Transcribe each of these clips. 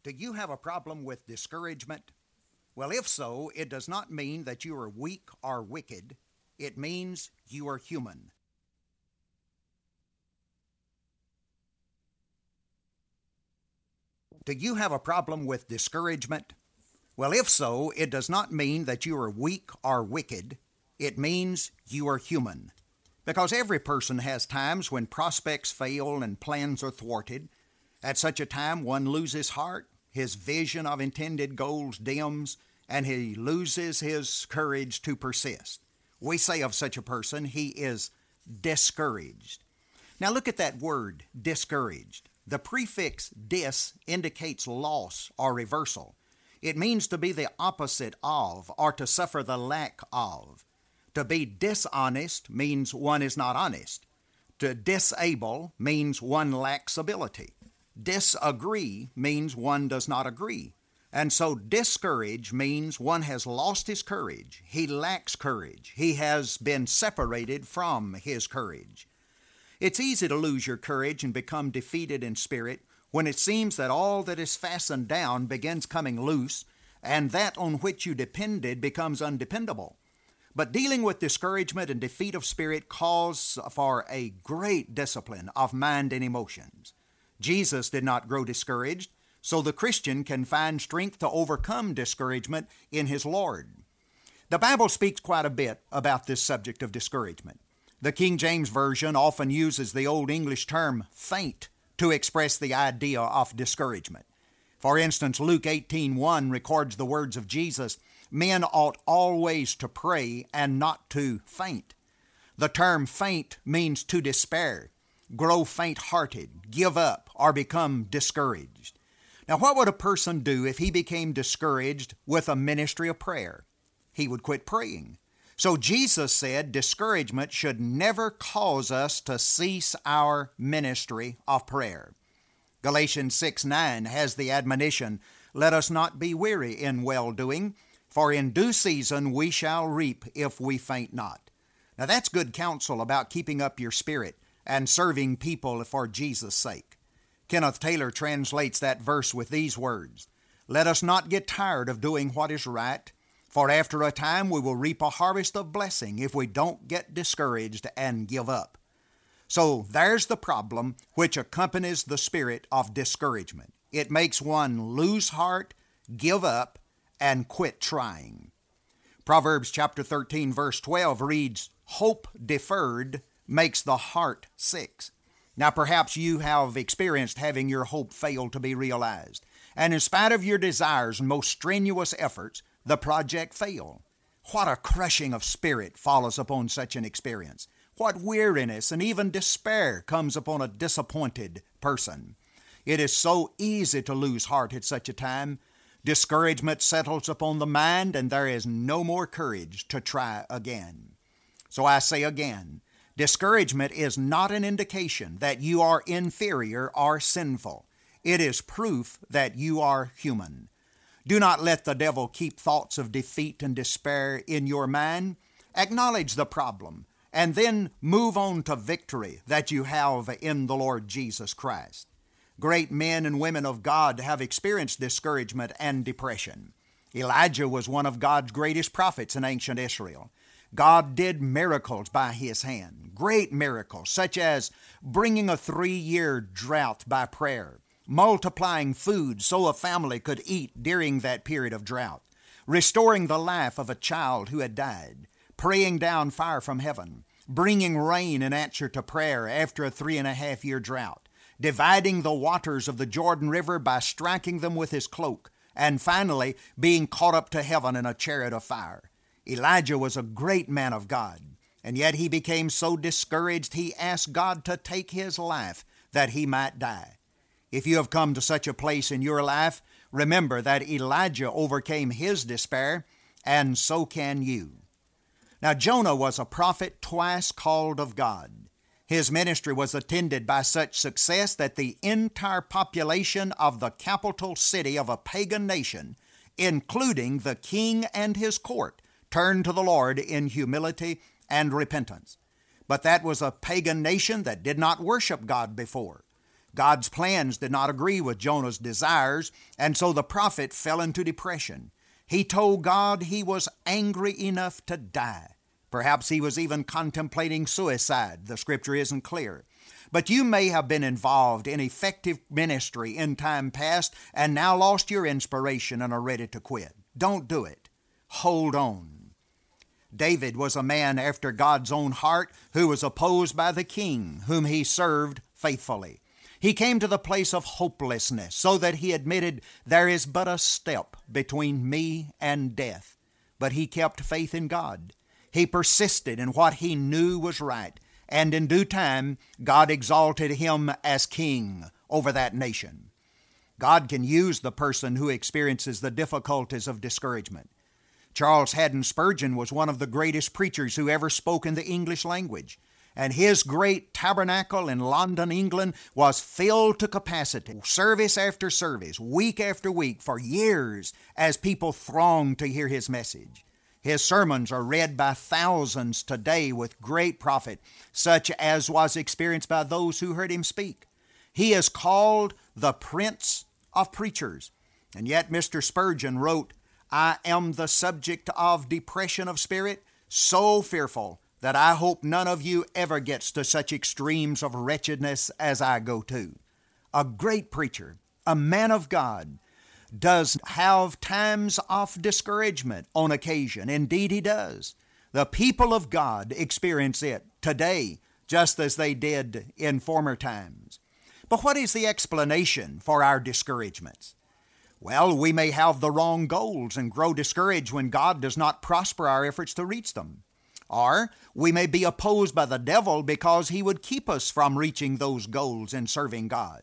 Do you have a problem with discouragement? Well, if so, it does not mean that you are weak or wicked. It means you are human. Do you have a problem with discouragement? Well, if so, it does not mean that you are weak or wicked. It means you are human. Because every person has times when prospects fail and plans are thwarted. At such a time, one loses heart, his vision of intended goals dims, and he loses his courage to persist. We say of such a person, he is discouraged. Now look at that word, discouraged. The prefix dis indicates loss or reversal. It means to be the opposite of or to suffer the lack of. To be dishonest means one is not honest. To disable means one lacks ability. Disagree means one does not agree. And so discourage means one has lost his courage. He lacks courage. He has been separated from his courage. It's easy to lose your courage and become defeated in spirit when it seems that all that is fastened down begins coming loose, and that on which you depended becomes undependable. But dealing with discouragement and defeat of spirit calls for a great discipline of mind and emotions. Jesus did not grow discouraged, so the Christian can find strength to overcome discouragement in his Lord. The Bible speaks quite a bit about this subject of discouragement. The King James Version often uses the Old English term faint to express the idea of discouragement. For instance, Luke 18:1 records the words of Jesus, "Men ought always to pray and not to faint." The term faint means to despair, grow faint-hearted, give up, or become discouraged. Now, what would a person do if he became discouraged with a ministry of prayer? He would quit praying. So Jesus said discouragement should never cause us to cease our ministry of prayer. Galatians 6:9 has the admonition, "Let us not be weary in well-doing, for in due season we shall reap if we faint not." Now that's good counsel about keeping up your spirit and serving people for Jesus' sake. Kenneth Taylor translates that verse with these words, "Let us not get tired of doing what is right, for after a time we will reap a harvest of blessing if we don't get discouraged and give up." So there's the problem which accompanies the spirit of discouragement. It makes one lose heart, give up, and quit trying. Proverbs chapter 13 verse 12 reads, "Hope deferred makes the heart sick." Now perhaps you have experienced having your hope fail to be realized, and in spite of your desires and most strenuous efforts, the project failed. What a crushing of spirit follows upon such an experience. What weariness and even despair comes upon a disappointed person. It is so easy to lose heart at such a time. Discouragement settles upon the mind, and there is no more courage to try again. So I say again, discouragement is not an indication that you are inferior or sinful. It is proof that you are human. Do not let the devil keep thoughts of defeat and despair in your mind. Acknowledge the problem, and then move on to victory that you have in the Lord Jesus Christ. Great men and women of God have experienced discouragement and depression. Elijah was one of God's greatest prophets in ancient Israel. God did miracles by his hand, great miracles, such as bringing a 3-year drought by prayer, multiplying food so a family could eat during that period of drought, restoring the life of a child who had died, praying down fire from heaven, bringing rain in answer to prayer after a 3.5-year drought, dividing the waters of the Jordan River by striking them with his cloak, and finally being caught up to heaven in a chariot of fire. Elijah was a great man of God, and yet he became so discouraged he asked God to take his life that he might die. If you have come to such a place in your life, remember that Elijah overcame his despair, and so can you. Now Jonah was a prophet twice called of God. His ministry was attended by such success that the entire population of the capital city of a pagan nation, including the king and his court, turned to the Lord in humility and repentance. But that was a pagan nation that did not worship God before. God's plans did not agree with Jonah's desires, and so the prophet fell into depression. He told God he was angry enough to die. Perhaps he was even contemplating suicide. The scripture isn't clear. But you may have been involved in effective ministry in time past and now lost your inspiration and are ready to quit. Don't do it. Hold on. David was a man after God's own heart who was opposed by the king, whom he served faithfully. He came to the place of hopelessness so that he admitted, there is but a step between me and death. But he kept faith in God. He persisted in what he knew was right, and in due time, God exalted him as king over that nation. God can use the person who experiences the difficulties of discouragement. Charles Haddon Spurgeon was one of the greatest preachers who ever spoke in the English language, and his great tabernacle in London, England, was filled to capacity, service after service, week after week, for years, as people thronged to hear his message. His sermons are read by thousands today with great profit, such as was experienced by those who heard him speak. He is called the Prince of Preachers. And yet Mr. Spurgeon wrote, I am the subject of depression of spirit, so fearful that I hope none of you ever gets to such extremes of wretchedness as I go to. A great preacher, a man of God, does have times of discouragement on occasion. Indeed, he does. The people of God experience it today, just as they did in former times. But what is the explanation for our discouragements? Well, we may have the wrong goals and grow discouraged when God does not prosper our efforts to reach them. Or we may be opposed by the devil because he would keep us from reaching those goals in serving God.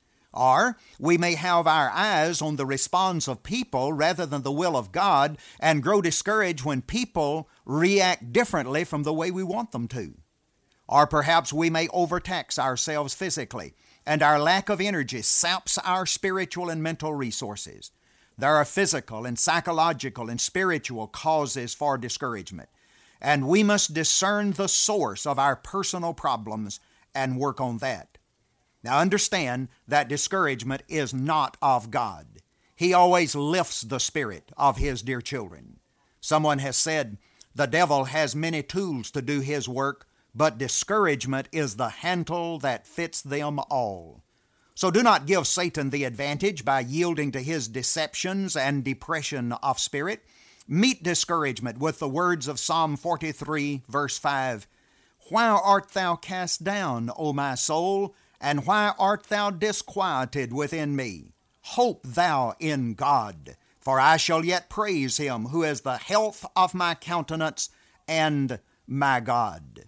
Or we may have our eyes on the response of people rather than the will of God and grow discouraged when people react differently from the way we want them to. Or perhaps we may overtax ourselves physically, and our lack of energy saps our spiritual and mental resources. There are physical and psychological and spiritual causes for discouragement, and we must discern the source of our personal problems and work on that. Now understand that discouragement is not of God. He always lifts the spirit of His dear children. Someone has said, the devil has many tools to do his work, but discouragement is the handle that fits them all. So do not give Satan the advantage by yielding to his deceptions and depression of spirit. Meet discouragement with the words of Psalm 43, verse 5. Why art thou cast down, O my soul, and why art thou disquieted within me? Hope thou in God, for I shall yet praise Him who is the health of my countenance and my God.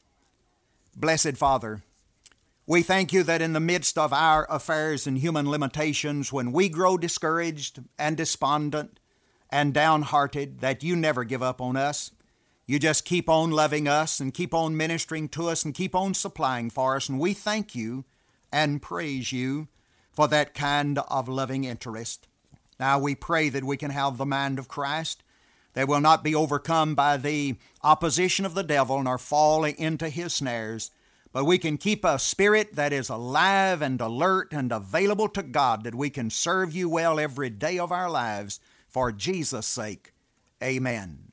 Blessed Father, we thank You that in the midst of our affairs and human limitations, when we grow discouraged and despondent and downhearted, that You never give up on us. You just keep on loving us and keep on ministering to us and keep on supplying for us. And we thank You and praise You for that kind of loving interest. Now we pray that we can have the mind of Christ, that will not be overcome by the opposition of the devil nor fall into his snares, but we can keep a spirit that is alive and alert and available to God, that we can serve You well every day of our lives. For Jesus' sake, amen.